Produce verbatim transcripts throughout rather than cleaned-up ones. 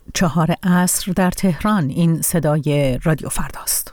چهار عصر در تهران. این صدای رادیو فرداست.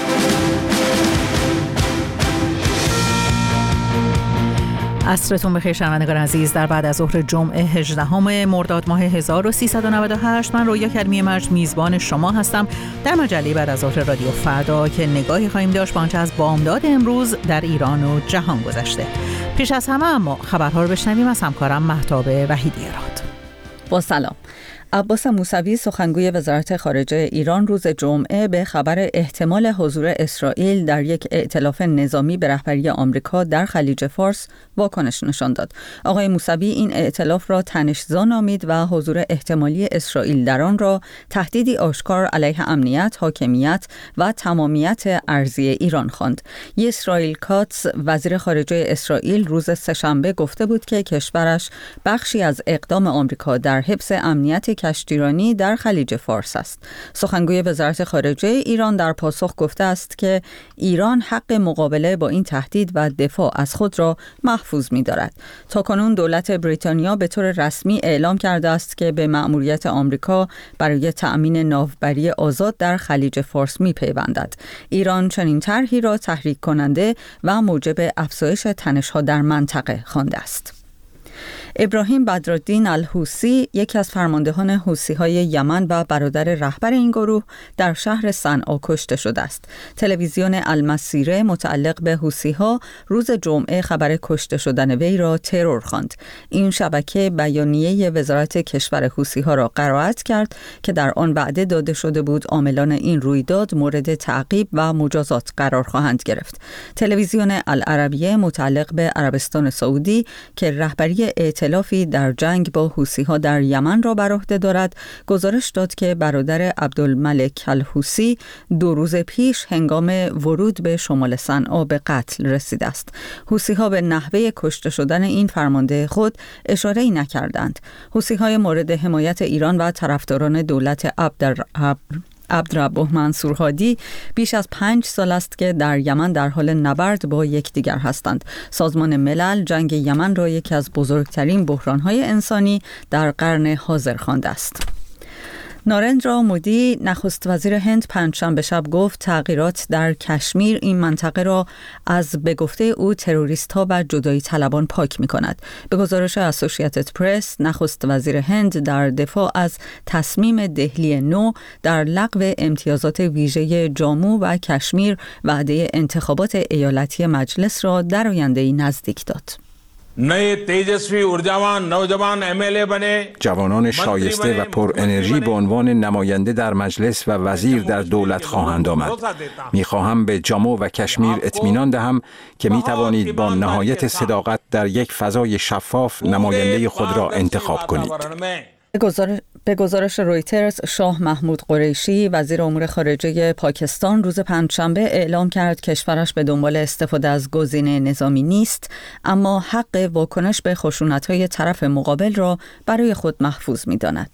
عصرتون بخیر شنوندگان عزیز. در بعد از ظهر جمعه هجدهم مرداد ماه هزار و سیصد و نود و هشت من رویا کریمی مرج میزبان شما هستم در مجله بعد از ظهر رادیو فردا که نگاهی خواهیم داشت به آنچه از بامداد امروز در ایران و جهان گذشته. پیش از همه اما خبرها رو بشنویم از همکارم مهتاب وحیدی راد. با سلام. عباس موسوی سخنگوی وزارت خارجه ایران روز جمعه به خبر احتمال حضور اسرائیل در یک ائتلاف نظامی به رهبری آمریکا در خلیج فارس واکنش نشان داد. آقای موسوی این ائتلاف را تنش‌زا نامید و حضور احتمالی اسرائیل در آن را تهدیدی آشکار علیه امنیت، حاکمیت و تمامیت ارضی ایران خواند. اسرائیل کاتس وزیر خارجه اسرائیل روز سه‌شنبه گفته بود که کشورش بخشی از اقدام آمریکا در حفظ امنیت کشتیرانی در خلیج فارس است. سخنگوی وزارت خارجه ایران در پاسخ گفته است که ایران حق مقابله با این تهدید و دفاع از خود را محفوظ می‌دارد. تاکنون دولت بریتانیا به طور رسمی اعلام کرده است که به مأموریت آمریکا برای تأمین ناوبری آزاد در خلیج فارس می‌پیوندد. ایران چنین طرحی را تحریک کننده و موجب افزایش تنش‌ها در منطقه خوانده است. ابراهیم بدرالدین الحوثی، یکی از فرماندهان حوثی‌های یمن و برادر رهبر این گروه، در شهر صنعا کشته شده است. تلویزیون المسیره متعلق به حوثی‌ها روز جمعه خبر کشته شدن وی را ترور خواند. این شبکه بیانیه وزارت کشور حوثی‌ها را قرائت کرد که در آن وعده داده شده بود عاملان این رویداد مورد تعقیب و مجازات قرار خواهند گرفت. تلویزیون العربیه متعلق به عربستان سعودی که رهبری ائتلافی در جنگ با حوثی‌ها در یمن را بر عهده دارد، گزارش داد که برادر عبدالملک الحوثی دو روز پیش هنگام ورود به شمال صنعا به قتل رسیده است. حوثی‌ها به نحوه کشته شدن این فرمانده خود اشاره‌ای نکردند. حوثی‌های مورد حمایت ایران و طرفداران دولت عبدالرب عبدالرب منصور هادی بیش از پنج سال است که در یمن در حال نبرد با یکدیگر هستند. سازمان ملل جنگ یمن را یکی از بزرگترین بحران‌های انسانی در قرن حاضر خوانده است. نارندرا مودی نخست وزیر هند پنجشنبه شب گفت تغییرات در کشمیر این منطقه را از به گفته او تروریست‌ها و جدایی طلبان پاک می‌کند. به گزارش اسوسییتد پرس، نخست وزیر هند در دفاع از تصمیم دهلی نو در لغو امتیازات ویژه جامو و کشمیر وعده انتخابات ایالتی مجلس را در آینده‌ای نزدیک داد. نئے تیجسوی ارجاوان نوجوان ایم ایل ای بنے، جوانان شایسته و پر انرژی به عنوان نماینده در مجلس و وزیر در دولت خواهند آمد. می‌خواهم به جامو و کشمیر اطمینان دهم که می توانید با نهایت صداقت در یک فضای شفاف نماینده خود را انتخاب کنید. به گزارش رویترز، شاه محمود قریشی وزیر امور خارجه پاکستان روز پنجشنبه اعلام کرد کشورش به دنبال استفاده از گزینه نظامی نیست، اما حق واکنش به خشونت‌های طرف مقابل را برای خود محفوظ می‌داند.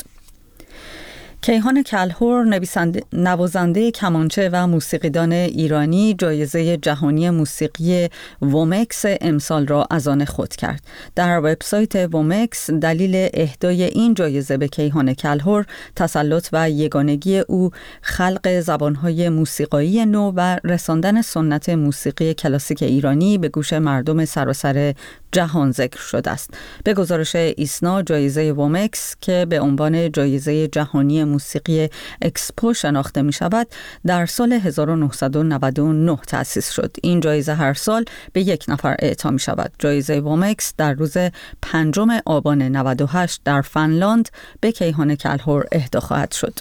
کیهان کلهر، نوازنده کمانچه و موسیقیدان ایرانی، جایزه جهانی موسیقی وومکس امسال را از آن خود کرد. در وبسایت وومکس دلیل اهدای این جایزه به کیهان کلهر تسلط و یگانگی او خلق زبانهای موسیقایی نو و رساندن سنت موسیقی کلاسیک ایرانی به گوش مردم سراسر جهان ذکر شده است. به گزارش ایسنا، جایزه وومکس که به عنوان جایزه جهانی موسیقی اکسپو شناخته می شود، در سال هزار و نهصد و نود و نه تأسیس شد. این جایزه هر سال به یک نفر اعطا می شود. جایزه وومکس در روز پنجم آبان نود و هشت در فنلاند به کیهان کلهر اهدا خواهد شد.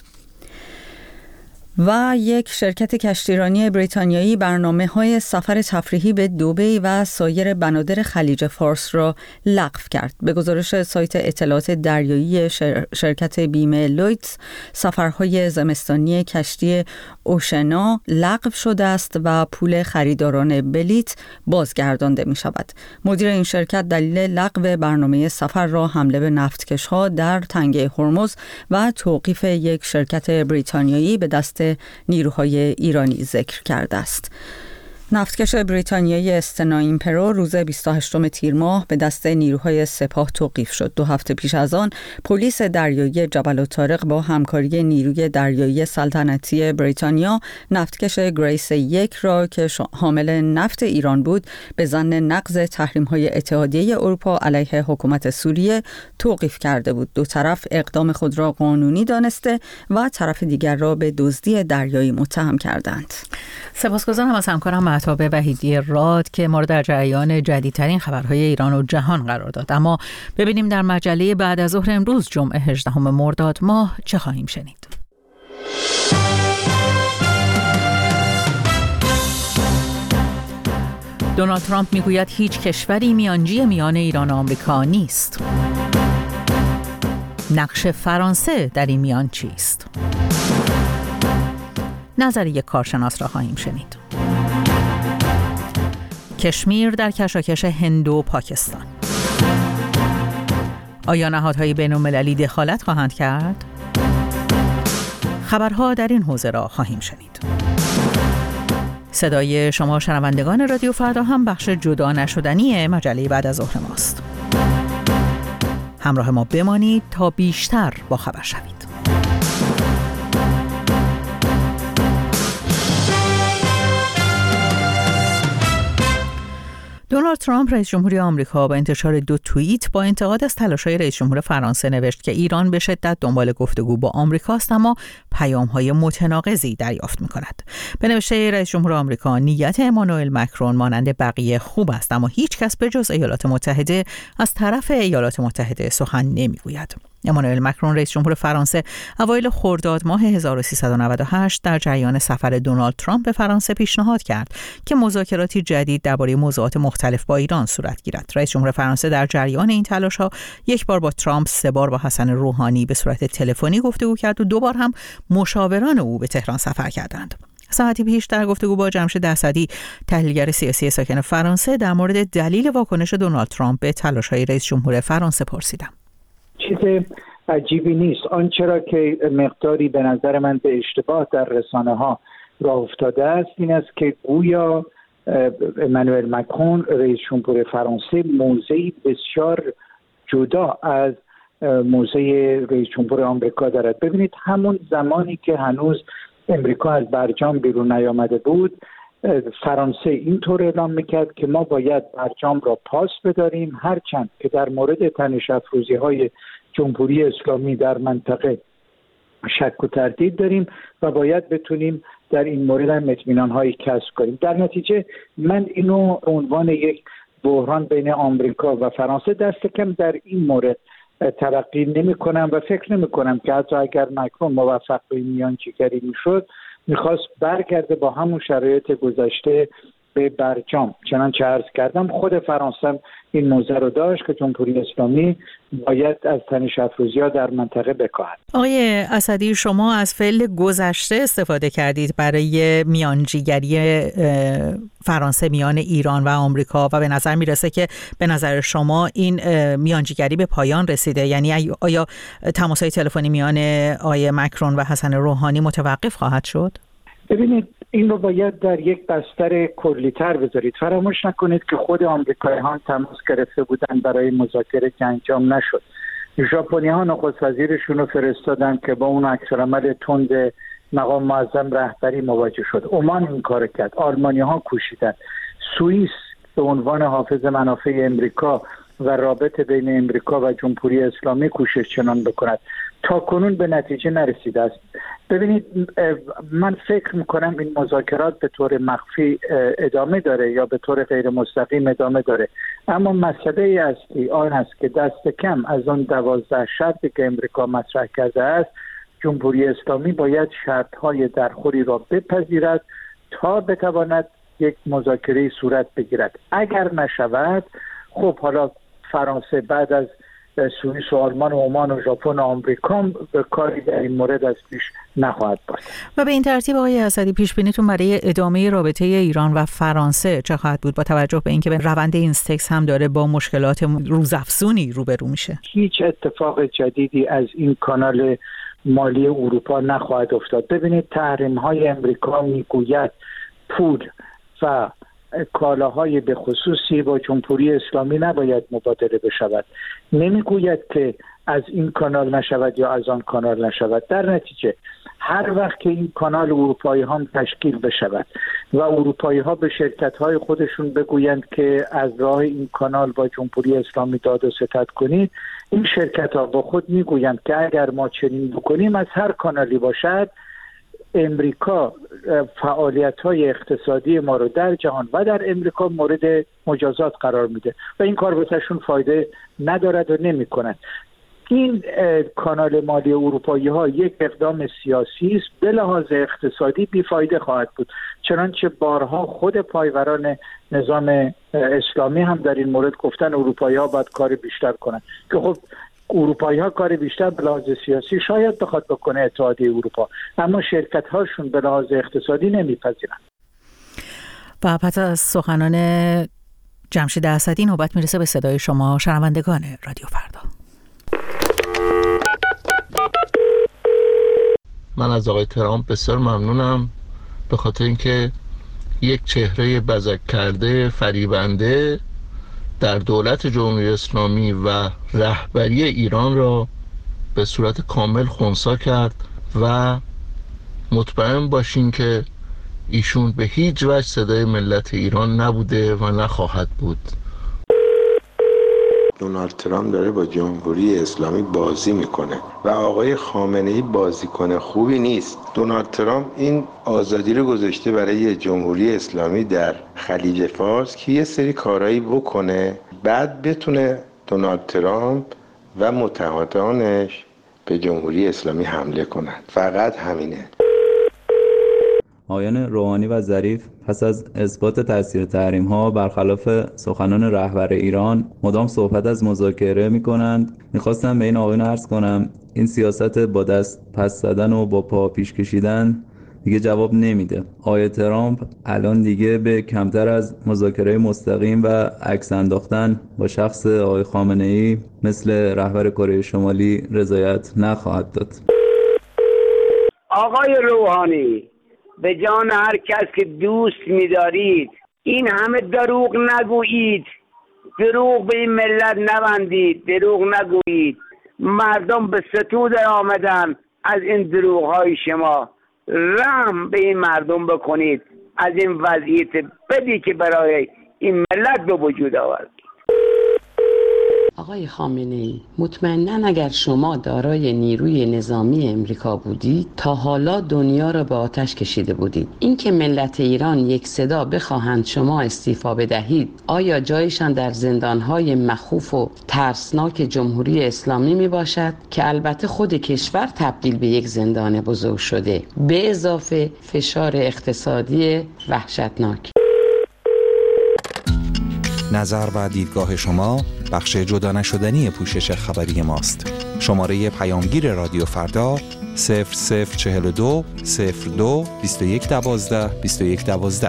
و یک شرکت کشتیرانی بریتانیایی برنامه‌های سفر تفریحی به دبی و سایر بنادر خلیج فارس را لغو کرد. به گزارش سایت اطلاعات دریایی شر... شرکت بیمه لویدز، سفرهای زمستانی کشتی اوشنا لغو شده است و پول خریداران بلیت بازگردانده می شود. مدیر این شرکت دلیل لغو برنامه سفر را حمله به نفتکش‌ها در تنگه هرمز و توقیف یک شرکت بریتانیایی به دست نیروهای ایرانی ذکر کرده است. نفتکش بریتانیایی استنایپرو روز بیست و هشتم تیر ماه به دست نیروهای سپاه توقیف شد. دو هفته پیش از آن پلیس دریایی جبل الطارق با همکاری نیروی دریایی سلطنتی بریتانیا نفتکش گریس یک را که حامل نفت ایران بود به ظن نقض تحریم‌های اتحادیه اروپا علیه حکومت سوریه توقیف کرده بود. دو طرف اقدام خود را قانونی دانسته و طرف دیگر را به دزدی دریایی متهم کردند. سپاسگزارم از همکارم مهتاب وحیدی راد که ما را در جریان جدیدترین خبرهای ایران و جهان قرار داد. اما ببینیم در مجله بعد از ظهر امروز جمعه هجدهم مرداد ماه چه خواهیم شنید. دونالد ترامپ میگوید هیچ کشوری میانجی میان ایران و آمریکا نیست. نقش فرانسه در این میان چیست؟ نظر یک کارشناس را خواهیم شنید. کشمیر در کشاکش هند و پاکستان. آیا نهادهای بین‌المللی دخالت خواهند کرد؟ خبرها در این حوزه را خواهیم شنید. صدای شما شنوندگان رادیو فردا هم بخش جدا نشدنی مجله بعد از ظهر ماست. همراه ما بمانید تا بیشتر با خبر شوید. دونالد ترامپ رئیس جمهوری آمریکا با انتشار دو توییت با انتقاد از تلاش‌های رئیس جمهور فرانسه نوشت که ایران به شدت دنبال گفتگو با آمریکاست اما پیام‌های متناقضی دریافت می‌کند. به نوشته رئیس جمهور آمریکا نیت امانوئل مکرون مانند بقیه خوب است اما هیچ کس به جز ایالات متحده از طرف ایالات متحده سخن نمی‌گوید. امانوئل مکرون رئیس جمهور فرانسه اوایل خرداد ماه هزار و سیصد و نود و هشت در جریان سفر دونالد ترامپ به فرانسه پیشنهاد کرد که مذاکراتی جدید درباره موضوعات مختلف با ایران صورت گیرد. رئیس جمهور فرانسه در جریان این تلاش‌ها یک بار با ترامپ، سه بار با حسن روحانی به صورت تلفنی گفتگو کرد و دو بار هم مشاوران او به تهران سفر کردند. ساعتی پیش در گفتگو با جمشید اسدی تحلیلگر سیاسی ساکن فرانسه در مورد دلیل واکنش دونالد ترامپ به تلاش‌های رئیس جمهور فرانسه پرسیدم. چیز عجیبی نیست. آنچه را که مقداری به نظر من به اشتباه در رسانه ها راه افتاده است این است که گویا امانوئل مکرون رئیس جمهور فرانسه موضعی بسیار جدا از موضع رئیس جمهور آمریکا دارد. ببینید همون زمانی که هنوز امریکا از برجام بیرون نیامده بود فرانسه اینطور اعلام میکرد که ما باید برجام را پاس بداریم هرچند که در مورد تنش افروزی های جمهوری اسلامی در منطقه شک و تردید داریم و باید بتونیم در این مورد هم اطمینان هایی کسب کنیم. در نتیجه من اینو عنوان یک بحران بین آمریکا و فرانسه دست کم در این مورد تلقی نمی کنم و فکر نمی کنم که حتی اگر مکرون موفق به میانجیگری میشد میخواست برگرده با همون شرایط گذشته به برجام. چنانچه عرض کردم خود فرانسه این موضوع رو داشت که جمهوری اسلامی باید از تنش افروزی‌ها در منطقه بکاهد. آقای اسدی شما از فعل گذشته استفاده کردید برای میانجیگری فرانسه میان ایران و آمریکا و به نظر میرسه که به نظر شما این میانجیگری به پایان رسیده. یعنی آیا تماس‌های تلفنی میان آقای مکرون و حسن روحانی متوقف خواهد شد؟ ببینید این رو باید در یک بستر کلی‌تر بذارید. فراموش نکنید که خود آمریکایی‌ها تماس گرفته بودند برای مذاکره که انجام نشد. ژاپنی‌ها نخست وزیرشون رو فرستادن که با اون عکس‌العمل تند مقام معظم رهبری مواجه شد. عمان این کار کرد. آلمانی‌ها کوشیدن. سوئیس به عنوان حافظ منافع امریکا و رابطه بین امریکا و جمهوری اسلامی کوشش چنان بکند. تا کنون به نتیجه نرسیده است. ببینید من فکر میکنم این مذاکرات به طور مخفی ادامه داره یا به طور غیر مستقیم ادامه داره، اما مسئله اصلی آن است که دست کم از آن دوازده شرطی که امریکا مطرح کرده است جمهوری اسلامی باید شرطهای درخوری را بپذیرد تا بتواند یک مذاکره صورت بگیرد. اگر نشود خب حالا فرانسه بعد از سوئیس و آلمان و عمان و ژاپن و آمریکا به کاری در این مورد از پیش نخواهد بود. و به این ترتیب آقای اسدی پیش بینیتون برای ادامه رابطه ایران و فرانسه چه خواهد بود با توجه به اینکه روند اینستکس هم داره با مشکلات روزافزونی روبرو میشه؟ هیچ اتفاق جدیدی از این کانال مالی اروپا نخواهد افتاد. ببینید تحریم های امریکا میگوید پول و کالاهای به خصوصی با جمهوری اسلامی نباید مبادله بشود. نمیگوید که از این کانال نشود یا از آن کانال نشود. در نتیجه هر وقت که این کانال اروپایی ها تشکیل بشود و اروپایی ها به شرکت های خودشون بگویند که از راه این کانال با جمهوری اسلامی داد و ستد کنید، این شرکت ها با خود میگویند که اگر ما چنین بکنیم از هر کانالی باشد امریکا فعالیت های اقتصادی ما رو در جهان و در امریکا مورد مجازات قرار میده و این کار واسهشون فایده ندارد و نمی کند. این کانال مالی اروپایی ها یک اقدام سیاسی است، به لحاظ اقتصادی بیفایده خواهد بود، چنانچه بارها خود پایوران نظام اسلامی هم در این مورد گفتن اروپایی ها باید کار بیشتر کنند که خب اروپایی ها کار بیشتر به لحاظ سیاسی شاید بخواد بکنه اتحادیه اروپا، اما شرکت هاشون به لحاظ اقتصادی نمیپذیرن. و پس از سخنان جمشید اسدی نوبت میرسه به صدای شما شنوندگان رادیو فردا. من از آقای ترامپ بسیار ممنونم به خاطر اینکه یک چهره بزک کرده فریبنده در دولت جمهوری اسلامی و رهبری ایران را به صورت کامل خنثی کرد و مطمئن باشین که ایشون به هیچ وجه صدای ملت ایران نبوده و نخواهد بود. دونالد ترامپ داره با جمهوری اسلامی بازی میکنه و آقای خامنه‌ای بازیکن خوبی نیست. دونالد ترامپ این آزادی رو گذاشته برای جمهوری اسلامی در خلیج فارس که یه سری کارایی بکنه، بعد بتونه دونالد ترامپ و متحدانش به جمهوری اسلامی حمله کنن. فقط همینه. آقایان روحانی و ظریف پس از اثبات تاثیر تحریم ها برخلاف سخنان رهبر ایران مدام صحبت از مذاکره می کنند. میخواستم به این آقایان عرض کنم این سیاست با دست پس زدن و با پا پیش کشیدن دیگه جواب نمیده. آقای ترامپ الان دیگه به کمتر از مذاکره مستقیم و عکس انداختن با شخص آقای خامنه‌ای مثل رهبر کره شمالی رضایت نخواهد داد. آقای روحانی، به جان هر کس که دوست می‌دارید این همه دروغ نگویید، دروغ به این ملت نبندید، دروغ نگویید. مردم به ستود آمدن از این دروغ‌های شما. رحم به این مردم بکنید از این وضعیت بدی که برای این ملت به وجود آورد. آقای خامنه‌ای، مطمئناً اگر شما دارای نیروی نظامی امریکا بودید تا حالا دنیا را به آتش کشیده بودید. اینکه ملت ایران یک صدا بخواهند شما استعفا بدهید، آیا جایشان در زندانهای مخوف و ترسناک جمهوری اسلامی می باشد که البته خود کشور تبدیل به یک زندان بزرگ شده، به اضافه فشار اقتصادی وحشتناک. نظر و دیدگاه شما بخش جدا نشدنی پوشش خبری ماست. شماره پیامگیر رادیو فردا صفر صفر چهل و دو صفر دو بیست و یک دوازده بیست و یک دوازده.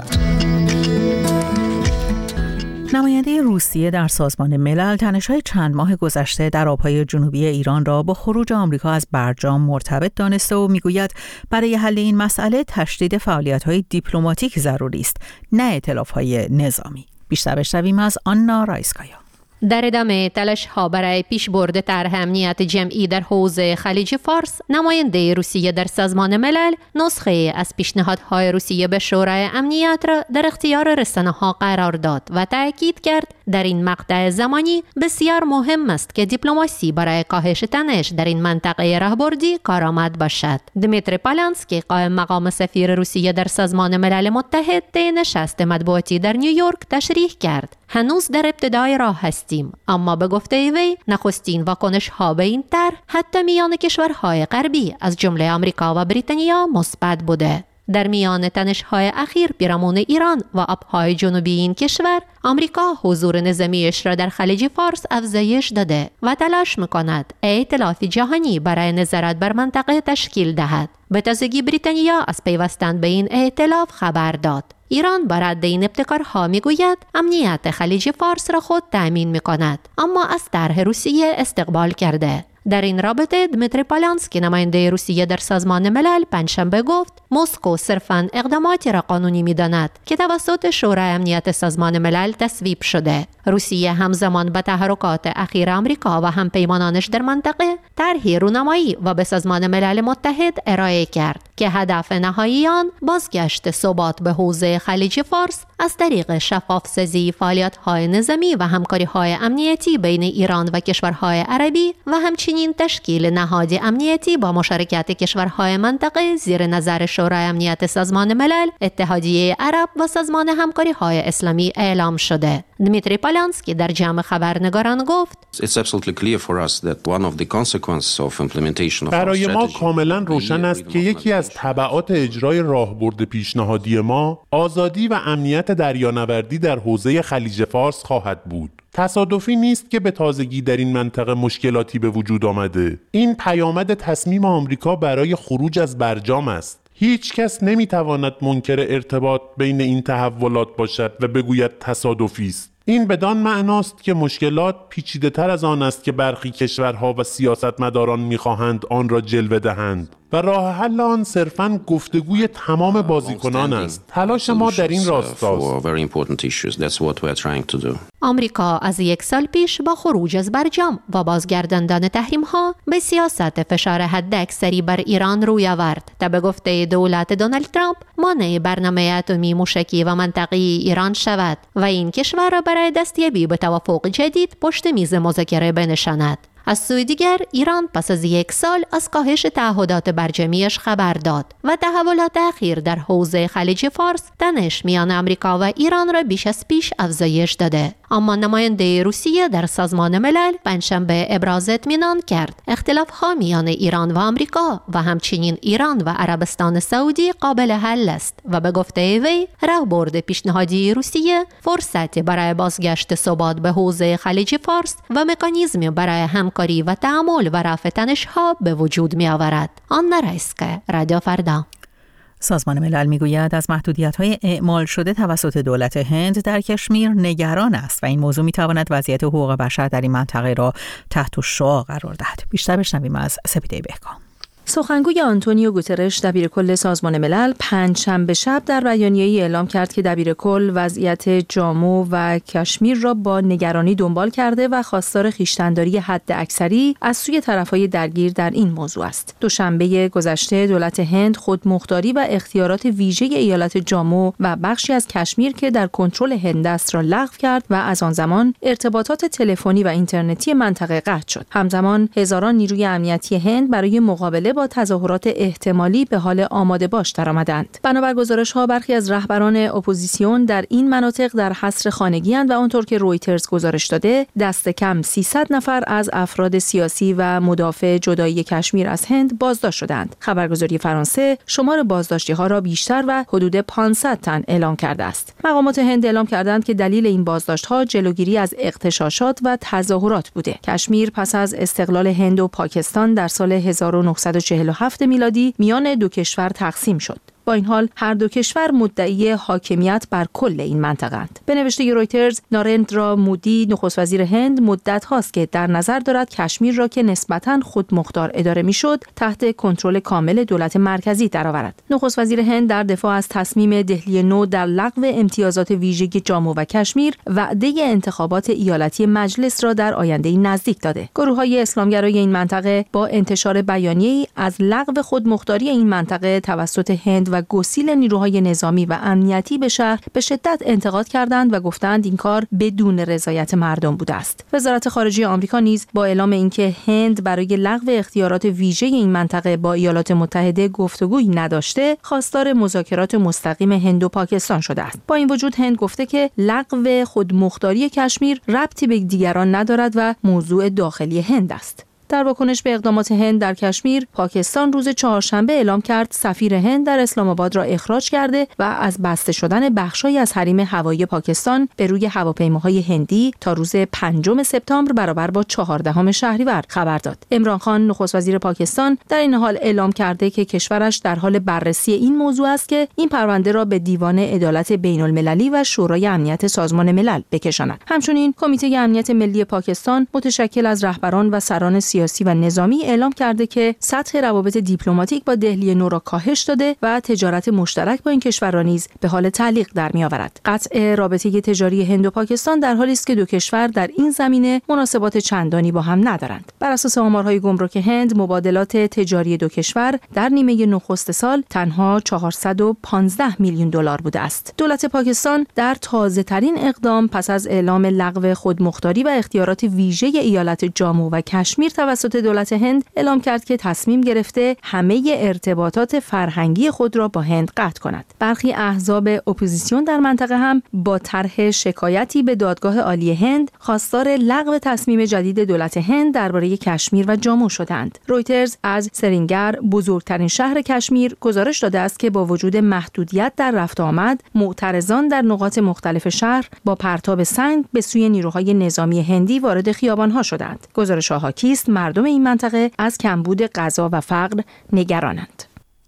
نماینده روسیه در سازمان ملل تنش‌های چند ماه گذشته در آبهای جنوبی ایران را با خروج آمریکا از برجام مرتبط دانسته و میگوید برای حل این مسئله تشدید فعالیت‌های دیپلماتیک ضروری است، نه ائتلاف‌های نظامی. بیشتر بشنویم از آنا رایسکایا. در ادامه تلاش ها برای پیشبرد طرح امنیت جمعی در حوزه خلیج فارس، نماینده روسیه در سازمان ملل نسخه از پیشنهادهای روسیه به شورای امنیت را در اختیار رسانه‌ها قرار داد و تاکید کرد در این مقطع زمانی بسیار مهم است که دیپلماسی برای کاهش تنش در این منطقه راهبردی کارآمد باشد. دمیتری پالانسکی قائم مقام سفیر روسیه در سازمان ملل متحد طی نشست مطبوعاتی در نیویورک تشریح کرد: هنوز در ابتدای راه هستیم، اما به گفته وی نخستین واکنش ها به این طرح حتی میان کشورهای غربی از جمله آمریکا و بریتانیا مثبت بوده. در میان تنش‌های اخیر پیرامون ایران و آبهای جنوبی این کشور، آمریکا حضور نظامیش را در خلیج فارس افزایش داده و تلاش می‌کند ائتلاف جهانی برای نظارت بر منطقه تشکیل دهد. به تازگی بریتانیا از پیوستن به این ائتلاف خبر داد. ایران بر رد این ابتکارها میگوید امنیت خلیج فارس را خود تأمین می‌کند، اما از طرح روسیه استقبال کرده. در این رابطه دمیتری پالانسکی نماینده روسیه در سازمان ملل پنجشنبه گفت مسکو صرفاً اقداماتی را قانونی می‌داند که توسط شورای امنیت سازمان ملل تصویب شده. روسیه همزمان به تحرکات اخیر آمریکا و همپیمانانش در منطقه طرحی رونمایی و به سازمان ملل متحد ارائه کرد که هدف نهایی آن بازگشت ثبات به حوزه خلیج فارس از طریق شفاف‌سازی فعالیت‌های نظامی و همکاری‌های امنیتی بین ایران و کشورهای عربی و همچنین تشکیل نهاد امنیتی با مشارکت کشورهای منطقه زیر نظر شورای امنیت سازمان ملل، اتحادیه عرب و سازمان همکاری‌های اسلامی اعلام شده. دمیتری پالانسکی در جمع خبرنگاران گفت برای ما کاملا روشن است که یکی از تبعات اجرای راهبرد پیشنهادی ما آزادی و امنیت دریانوردی در حوزه خلیج فارس خواهد بود. تصادفی نیست که به تازگی در این منطقه مشکلاتی به وجود آمده. این پیامد تصمیم آمریکا برای خروج از برجام است. هیچ کس نمیتواند منکر ارتباط بین این تحولات باشد و بگوید تصادفی است. این بدان معناست که مشکلات پیچیده تر از آن است که برخی کشورها و سیاستمداران میخواهند آن را جلوه دهند و راه حل آن صرفاً گفتگوی تمام بازیکنان است. تلاش ما در این راستاست. آمریکا از یک سال پیش با خروج از برجام و بازگرداندن تحریم‌ها به سیاست فشار حداکثری بر ایران روی آورد تا به گفته دولت دونالد ترامپ مانع برنامه اتمی موشکی و منطقه‌ای ایران شود و این کشور را برای دستیابی به توافق جدید پشت میز مذاکره بنشاند. از سوی دیگر ایران پس از یک سال از کاهش تعهدات برجامیش خبر داد و تحولات اخیر در حوزه خلیج فارس تنش میان آمریکا و ایران را بیش از پیش افزایش داده. اما نماینده روسیه در سازمان ملل پنجشنبه ابراز اطمینان کرد اختلاف‌ها میان ایران و آمریکا و همچنین ایران و عربستان سعودی قابل حل است و به گفته وی راهبرد پیشنهادی روسیه فرصتی برای بازگشت ثبات به حوزه خلیج فارس و مکانیزمی برای همکاری و تعامل و رفع تنش‌ها به وجود می آورد. آنا رایسکه، رادیو فردا. سازمان ملل میگوید از محدودیت‌های اعمال شده توسط دولت هند در کشمیر نگران است و این موضوع می‌تواند وضعیت حقوق بشر در این منطقه را تحت الشعاع قرار دهد. بیشتر بشنویم از سپیده بهکام. سخنگوی آنتونیو گوترش دبیرکل سازمان ملل پنجشنبه شب در بیانیه‌ای اعلام کرد که دبیرکل وضعیت جامو و کشمیر را با نگرانی دنبال کرده و خواستار خویشتن‌داری حداکثری از سوی طرف‌های درگیر در این موضوع است. دوشنبه گذشته دولت هند خودمختاری و اختیارات ویژه ایالت جامو و بخشی از کشمیر که در کنترل هند است را لغو کرد و از آن زمان ارتباطات تلفنی و اینترنتی منطقه قطع شد. همزمان هزاران نیروی امنیتی هند برای مقابله با تظاهرات احتمالی به حال آماده باش درآمدند. بنابر گزارش‌ها برخی از رهبران اپوزیسیون در این مناطق در حصر خانگی‌اند و آنطور که رویترز گزارش داده دست کم سیصد نفر از افراد سیاسی و مدافع جدایی کشمیر از هند بازداشت شدند. خبرگزاری فرانسه شمار بازداشتی‌ها را بیشتر و حدود پانصد تن اعلام کرده است. مقامات هند اعلام کردند که دلیل این بازداشت‌ها جلوگیری از اغتشاشات و تظاهرات بوده. کشمیر پس از استقلال هند و پاکستان در سال هزار و نهصد و چهل و هفت میلادی میان دو کشور تقسیم شد. با این حال هر دو کشور مدعی حاکمیت بر کل این منطقه‌اند. به نوشته رویترز، نارندرا مودی نخست وزیر هند مدت هاست که در نظر دارد کشمیر را که نسبتاً خودمختار اداره میشد تحت کنترل کامل دولت مرکزی درآورد. نخست وزیر هند در دفاع از تصمیم دهلی نو در لغو امتیازات ویژه جامو و کشمیر وعده انتخابات ایالتی مجلس را در آینده نزدیک داده. گروه‌های اسلامگرای این منطقه با انتشار بیانیه‌ای از لغو خودمختاری این منطقه توسط هند و گسیل نیروهای نظامی و امنیتی به شهر به شدت انتقاد کردند و گفتند این کار بدون رضایت مردم بوده است. وزارت خارجه آمریکا نیز با اعلام اینکه هند برای لغو اختیارات ویژه این منطقه با ایالات متحده گفتگویی نداشته، خواستار مذاکرات مستقیم هند و پاکستان شده است. با این وجود هند گفته که لغو خودمختاری کشمیر ربطی به دیگران ندارد و موضوع داخلی هند است. در واکنش به اقدامات هند در کشمیر، پاکستان روز چهارشنبه اعلام کرد سفیر هند در اسلام آباد را اخراج کرده و از بسته شدن بخشی از حریم هوایی پاکستان به روی هواپیماهای هندی تا روز پنجم سپتامبر برابر با چهاردهم شهریور خبر داد. عمران خان نخست وزیر پاکستان در این حال اعلام کرده که کشورش در حال بررسی این موضوع است که این پرونده را به دیوان عدالت بین‌المللی و شورای امنیت سازمان ملل بکشاند. همچنین کمیته امنیت ملی پاکستان متشکل از رهبران و سران سیاسی و نظامی اعلام کرده که سطح روابط دیپلماتیک با دهلی نو را کاهش داده و تجارت مشترک با این کشورها نیز به حال تعلیق در می‌آورد. قطع رابطه تجاری هند و پاکستان در حالی است که دو کشور در این زمینه مناسبات چندانی با هم ندارند. بر اساس آمارهای گمرک هند، مبادلات تجاری دو کشور در نیمه نخست سال تنها چهارصد و پانزده میلیون دلار بوده است. دولت پاکستان در تازه‌ترین اقدام پس از اعلام لغو خودمختاری و اختیارات ویژه ایالت جامو و کشمیر توسط دولت هند اعلام کرد که تصمیم گرفته همه ارتباطات فرهنگی خود را با هند قطع کند. برخی احزاب اپوزیسیون در منطقه هم با طرح شکایتی به دادگاه عالی هند خواستار لغو تصمیم جدید دولت هند درباره کشمیر و جامو شدند. رویترز از سرینگر، بزرگترین شهر کشمیر، گزارش داده است که با وجود محدودیت در رفت آمد، معترضان در نقاط مختلف شهر با پرتاب سنگ به سوی نیروهای نظامی هندی وارد خیابان‌ها شدند. گزارش‌ها حاکی است مردم این منطقه از کمبود غذا و فقر نگرانند.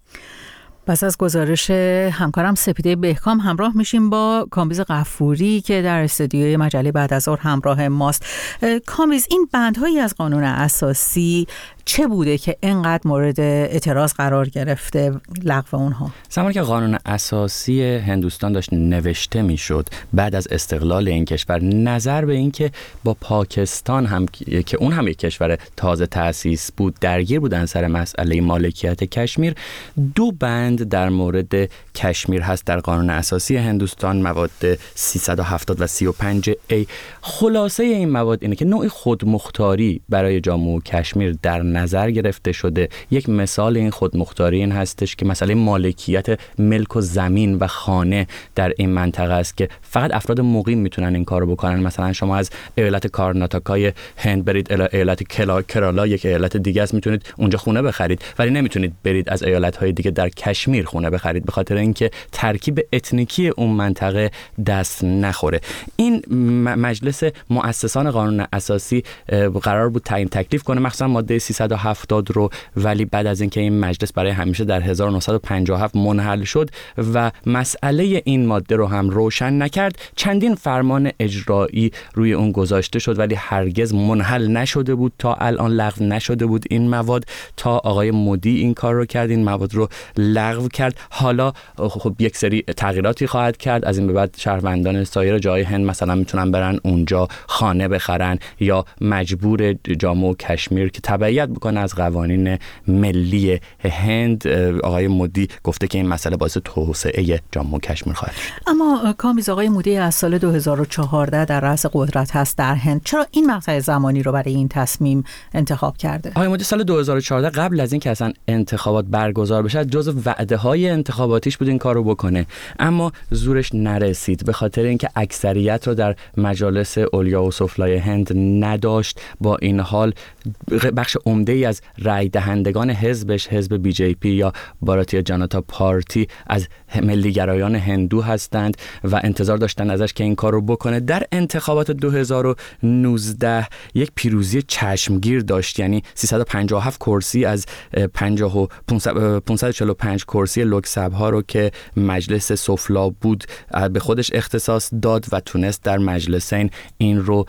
پس از گزارش همکارم سپیده بهکام همراه میشیم با کامبیز غفوری که در استودیوی مجله بعد از ظهر همراه ماست. کامبیز، این بندهایی از قانون اساسی چه بوده که اینقدر مورد اعتراض قرار گرفته لغو اونها؟ زمانی که قانون اساسی هندوستان داشت نوشته میشد بعد از استقلال این کشور، نظر به این که با پاکستان هم که اون هم یک کشور تازه تأسیس بود درگیر بودن سر مسئله مالکیت کشمیر، دو بند در مورد کشمیر هست در قانون اساسی هندوستان، مواد سیصد و هفتاد و سی و پنج ای. خلاصه این مواد اینه که نوعی خودمختاری برای جامو و کشمیر در نظر گرفته شده. یک مثال این خودمختاری این هستش که مسئله مالکیت ملک و زمین و خانه در این منطقه است که فقط افراد مقیم میتونن این کارو بکنن. مثلا شما از ایالت کارناتاکای هند برید ایالت کرالا، یک ایالت دیگه است، میتونید اونجا خونه بخرید، ولی نمیتونید برید از ایالت‌های دیگه در کشمیر خونه بخرید، به خاطر اینکه ترکیب اتنیکی اون منطقه دست نخوره. این مجلس مؤسسان قانون اساسی قرار بود تعیین تکلیف کنه مخصوصا ماده سیصد و هفتاد رو، ولی بعد از اینکه این مجلس برای همیشه در هزار و نهصد و پنجاه و هفت منحل شد و مسئله این ماده رو هم روشن نکرد، چندین فرمان اجرایی روی اون گذاشته شد ولی هرگز منحل نشده بود. تا الان لغو نشده بود این مواد، تا آقای مودی این کار رو کرد، این مواد رو لغو کرد. حالا خب یک سری تغییراتی خواهد کرد. از این به بعد شهروندان سایر جای هند مثلا میتونن برن اونجا خانه بخرن، یا مجبور جامو و کشمیر که تبعیت بکنه از قوانین ملی هند. آقای مودی گفته که این مسئله باعث توسعه جامو و کشمیر خواهد شد. اما کامبیز، آقای مودی از سال دو هزار و چهارده در رأس قدرت هست در هند، چرا این مقطع زمانی رو برای این تصمیم انتخاب کرده؟ آقای مودی سال دو هزار و چهارده قبل از این که اصلا انتخابات برگزار بشه جزو وعده‌های انتخاباتیش بود این کارو بکنه، اما زورش نرسید به خاطر اینکه اکثریت رو در مجالس علیا و سفلای هند نداشت. با این حال بخش عمده‌ای از رای دهندگان حزبش، حزب بی جی پی یا باراتیا جاناتا پارتی، از ملیگرایان هندو هستند و انتظار داشتن ازش که این کار رو بکنه. در انتخابات دو هزار و نوزده یک پیروزی چشمگیر داشت، یعنی سیصد و پنجاه و هفت کرسی از پنجاه و پانصد و چهل و پنج کرسی لوکسبا رو که مجلس سفلا بود به خودش اختصاص داد و تونست در مجلسین این رو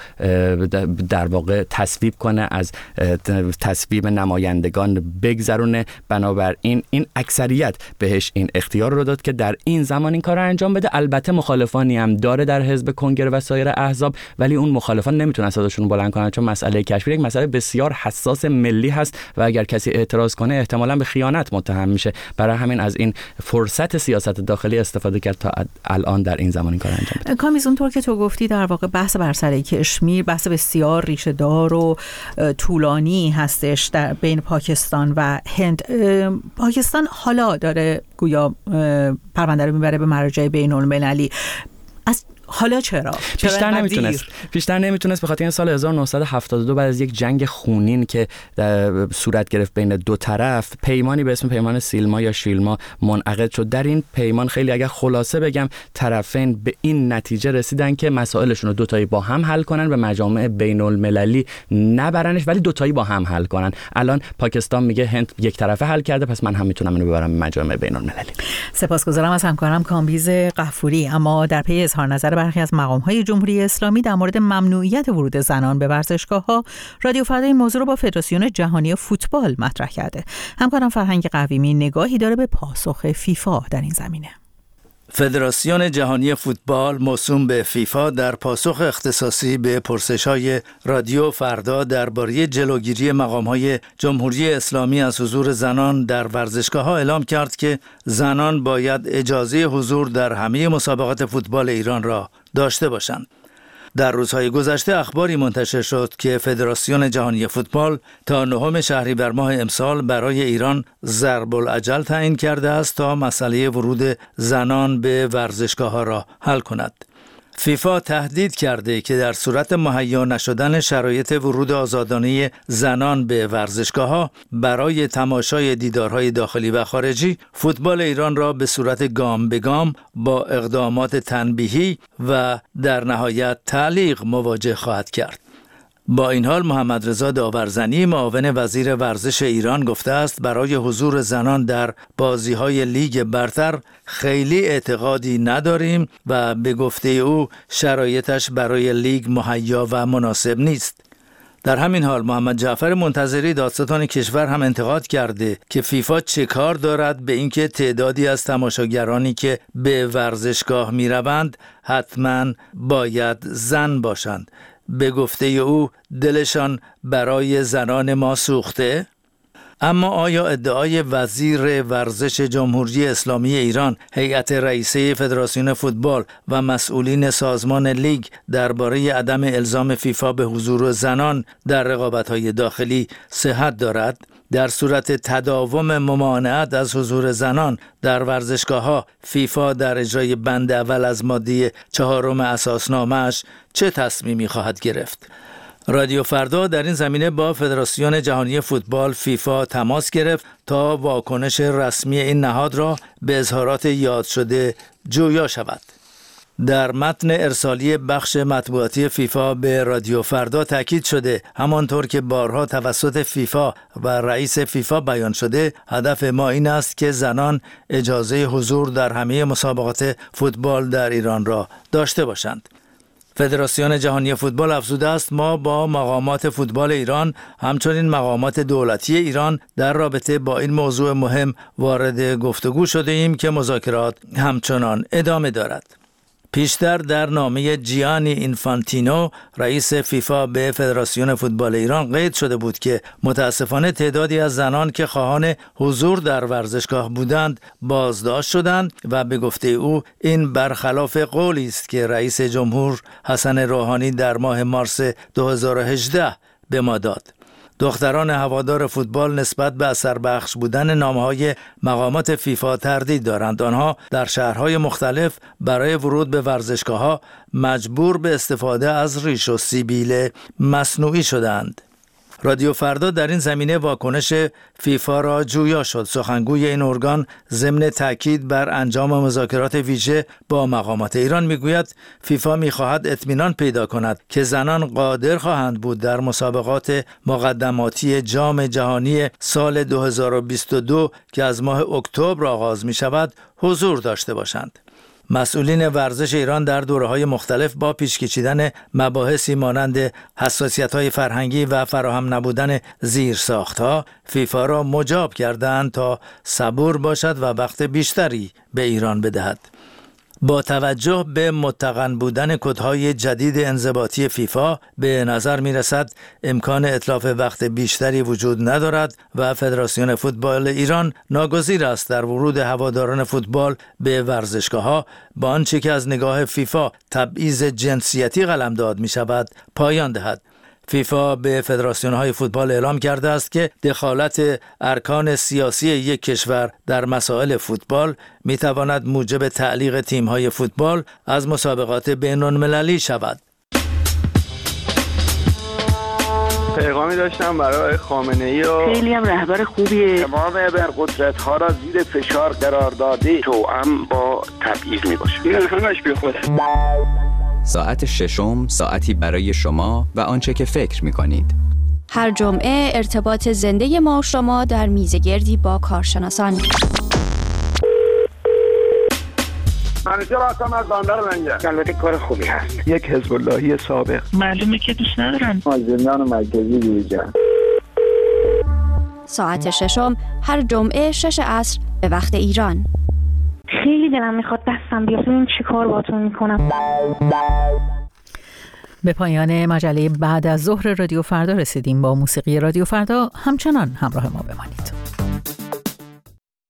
در واقع تصویب کنه، از تصویب نمایندگان بگذرونه. بنابراین این اکثریت بهش این اختیار رو داد که در این زمان این کار رو انجام بده. البته مخالفانی هم داره در حزب کنگره و سایر احزاب، ولی اون مخالفان نمیتونن صداشون بلند کنن چون مسئله کشمیر یک مسئله بسیار حساس ملی هست و اگر کسی اعتراض کنه احتمالاً به خیانت متهم میشه. برای همین از این فرصت سیاست داخلی استفاده کرد تا الان در این زمان این کار انجام بده. کامبیز، اونطور که تو گفتی در واقع بحث بر سر کشمیر بحث بسیار ریشه دار و طولانی هستش در بین پاکستان و هند. پاکستان حالا داره گویا پرونده رو میبره به مراجع بین المللی. از حالا چرا؟ پیشتر نمیتونست پیشتر نمیتونست به خاطر این سال هزار و نهصد و هفتاد و دو بعد از یک جنگ خونین که صورت گرفت بین دو طرف، پیمانی به اسم پیمان سیلما یا شیلما منعقد شد. در این پیمان خیلی اگر خلاصه بگم طرفین به این نتیجه رسیدن که مسائلشون رو دوتایی با هم حل کنن، به مجامع بین المللی نبرنش ولی دوتایی با هم حل کنن. الان پاکستان میگه هند یک طرفه حل کرده پس من هم میتونم اینو ببرم به مجامع بین المللی. سپاسگزارم از همکارم کامبیز غفوری. اما در پی اظهار نظر برخی از مقام‌های جمهوری اسلامی در مورد ممنوعیت ورود زنان به ورزشگاه‌ها، رادیو فردا این موضوع رو با فدراسیون جهانی فوتبال مطرح کرده. همکارم فرهنگ قویمی نگاهی داره به پاسخ فیفا در این زمینه. فدراسیون جهانی فوتبال موسوم به فیفا در پاسخ اختصاصی به پرسش‌های رادیو فردا درباره جلوگیری مقام‌های جمهوری اسلامی از حضور زنان در ورزشگاه‌ها اعلام کرد که زنان باید اجازه حضور در همه مسابقات فوتبال ایران را داشته باشند. در روزهای گذشته اخباری منتشر شد که فدراسیون جهانی فوتبال تا نهم شهریور ماه امسال برای ایران ضرب الاجل تعیین کرده است تا مسئله ورود زنان به ورزشگاه‌ها را حل کند. فیفا تهدید کرده که در صورت مهیا نشدن شرایط ورود آزادانه زنان به ورزشگاه‌ها برای تماشای دیدارهای داخلی و خارجی، فوتبال ایران را به صورت گام به گام با اقدامات تنبیهی و در نهایت تعلیق مواجه خواهد کرد. با این حال محمد رضا داورزنی معاون وزیر ورزش ایران گفته است برای حضور زنان در بازی‌های لیگ برتر خیلی اعتقادی نداریم و به گفته او شرایطش برای لیگ مهیا و مناسب نیست. در همین حال محمد جعفر منتظری دادستان کشور هم انتقاد کرده که فیفا چه کار دارد به اینکه تعدادی از تماشاگرانی که به ورزشگاه می‌روند حتماً باید زن باشند. به گفته او دلشان برای زنان ما سوخته؟ اما آیا ادعای وزیر ورزش جمهوری اسلامی ایران، هیئت رئیسه فدراسیون فوتبال و مسئولین سازمان لیگ درباره عدم الزام فیفا به حضور زنان در رقابت‌های داخلی صحت دارد؟ در صورت تداوم ممانعت از حضور زنان در ورزشگاه‌ها، فیفا در اجرای بند اول از ماده چهارم اساسنامه‌اش چه تصمیمی خواهد گرفت؟ رادیو فردا در این زمینه با فدراسیون جهانی فوتبال فیفا تماس گرفت تا واکنش رسمی این نهاد را به اظهارات یاد شده جویا شود. در متن ارسالی بخش مطبوعاتی فیفا به رادیو فردا تاکید شده همانطور که بارها توسط فیفا و رئیس فیفا بیان شده، هدف ما این است که زنان اجازه حضور در همه مسابقات فوتبال در ایران را داشته باشند. فدراسیون جهانی فوتبال افزوده است ما با مقامات فوتبال ایران همچنین مقامات دولتی ایران در رابطه با این موضوع مهم وارد گفتگو شده ایم که مذاکرات همچنان ادامه دارد. پیشتر در نامه جیانی اینفانتینو رئیس فیفا به فدراسیون فوتبال ایران قید شده بود که متاسفانه تعدادی از زنان که خواهان حضور در ورزشگاه بودند بازداشت شدند و به گفته او این برخلاف قولی است که رئیس جمهور حسن روحانی در ماه مارس دو هزار و هجده به ما داد. دختران هوادار فوتبال نسبت به اثر بخش بودن نامه‌های مقامات فیفا تردید دارند. آنها در شهرهای مختلف برای ورود به ورزشگاه‌ها مجبور به استفاده از ریش و سیبیل مصنوعی شدند. رادیو فردا در این زمینه واکنش فیفا را جویا شد. سخنگوی این ارگان ضمن تاکید بر انجام مذاکرات ویژه با مقامات ایران میگوید فیفا میخواهد اطمینان پیدا کند که زنان قادر خواهند بود در مسابقات مقدماتی جام جهانی سال دو هزار و بیست و دو که از ماه اکتبر آغاز می شود حضور داشته باشند. مسئولین ورزش ایران در دوره‌های مختلف با پیشکشیدن مباحثی مانند حساسیت‌های فرهنگی و فراهم نبودن زیرساخت‌ها فیفا را مجاب کردند تا صبور باشد و وقت بیشتری به ایران بدهد. با توجه به متقن بودن کدهای جدید انضباطی فیفا به نظر می رسد امکان اتلاف وقت بیشتری وجود ندارد و فدراسیون فوتبال ایران ناگزیر است در ورود هواداران فوتبال به ورزشگاه‌ها با آنچه که از نگاه فیفا تبعیض جنسیتی قلمداد می شود پایان دهد. فیفا به فدراسیون‌های فوتبال اعلام کرده است که دخالت ارکان سیاسی یک کشور در مسائل فوتبال می‌تواند موجب تعلیق تیم‌های فوتبال از مسابقات بین‌المللی شود. پیغامی داشتم برای خامنه‌ای و خیلی هم رهبر خوبیه. تمام ابرقدرت‌ها را زیر فشار قرار داده توأم با تبعیض می‌باشه. این همش بیخوده. ساعت ششم ساعتی برای شما و آنچه که فکر می‌کنید. هر جمعه ارتباط زنده ما و شما در میزگردی با کارشناسان. همیشه راستم از بندر لنگه. البته کار خوبی هست. یک حزب اللهی سابق. معلومه که دوست ندارم. مازندران مرکزی دیجا. ساعت ششم هر جمعه شش عصر به وقت ایران. خیلی دلم میخواد دستم بیاد ببینم چی کار باهاتون میکنم. به پایان مجله بعد از ظهر رادیو فردا رسیدیم. با موسیقی رادیو فردا همچنان همراه ما بمانید.